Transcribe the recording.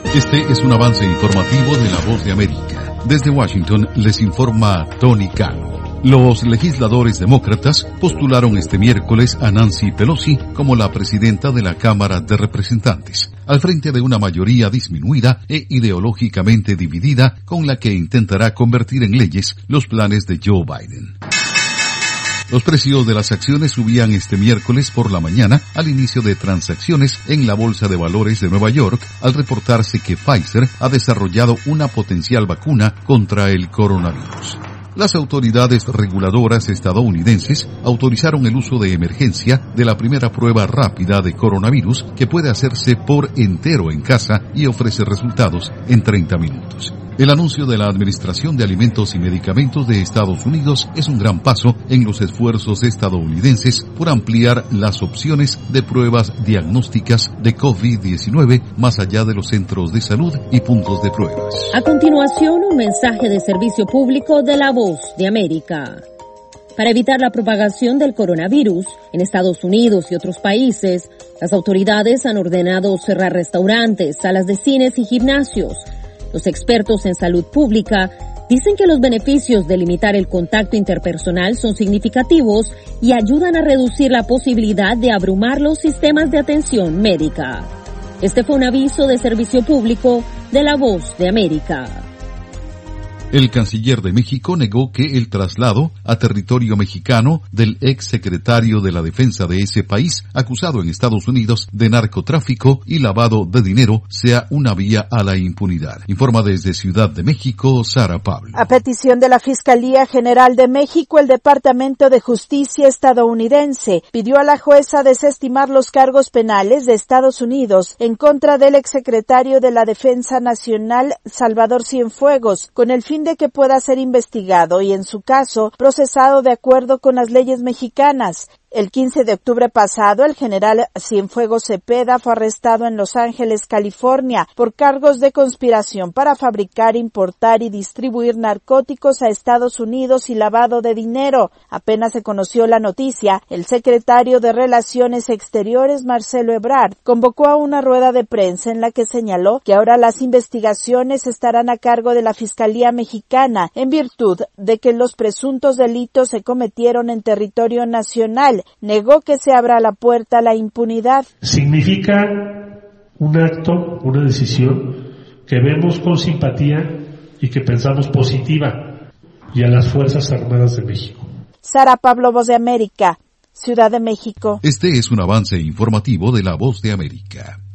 Este es un avance informativo de La Voz de América. Desde Washington les informa Tony Cano. Los legisladores demócratas postularon este miércoles a Nancy Pelosi como la presidenta de la Cámara de Representantes, al frente de una mayoría disminuida e ideológicamente dividida con la que intentará convertir en leyes los planes de Joe Biden. Los precios de las acciones subían este miércoles por la mañana al inicio de transacciones en la Bolsa de Valores de Nueva York al reportarse que Pfizer ha desarrollado una potencial vacuna contra el coronavirus. Las autoridades reguladoras estadounidenses autorizaron el uso de emergencia de la primera prueba rápida de coronavirus que puede hacerse por entero en casa y ofrece resultados en 30 minutos. El anuncio de la Administración de Alimentos y Medicamentos de Estados Unidos es un gran paso en los esfuerzos estadounidenses por ampliar las opciones de pruebas diagnósticas de COVID-19 más allá de los centros de salud y puntos de pruebas. A continuación, un mensaje de servicio público de La Voz de América. Para evitar la propagación del coronavirus en Estados Unidos y otros países, las autoridades han ordenado cerrar restaurantes, salas de cines y gimnasios. Los expertos en salud pública dicen que los beneficios de limitar el contacto interpersonal son significativos y ayudan a reducir la posibilidad de abrumar los sistemas de atención médica. Este fue un aviso de servicio público de La Voz de América. El canciller de México negó que el traslado a territorio mexicano del ex secretario de la Defensa de ese país, acusado en Estados Unidos de narcotráfico y lavado de dinero, sea una vía a la impunidad. Informa desde Ciudad de México, Sara Pablo. A petición de la Fiscalía General de México, el Departamento de Justicia estadounidense pidió a la jueza desestimar los cargos penales de Estados Unidos en contra del exsecretario de la Defensa Nacional, Salvador Cienfuegos, con el fin de que pueda ser investigado y, en su caso, procesado de acuerdo con las leyes mexicanas. El 15 de octubre pasado, el general Cienfuegos Cepeda fue arrestado en Los Ángeles, California, por cargos de conspiración para fabricar, importar y distribuir narcóticos a Estados Unidos y lavado de dinero. Apenas se conoció la noticia, el secretario de Relaciones Exteriores, Marcelo Ebrard, convocó a una rueda de prensa en la que señaló que ahora las investigaciones estarán a cargo de la Fiscalía Mexicana, en virtud de que los presuntos delitos se cometieron en territorio nacional. Negó que se abra la puerta a la impunidad. Significa un acto, una decisión que vemos con simpatía y que pensamos positiva, y a las Fuerzas Armadas de México. Sara Pablo, Voz de América, Ciudad de México. Este es un avance informativo de La Voz de América.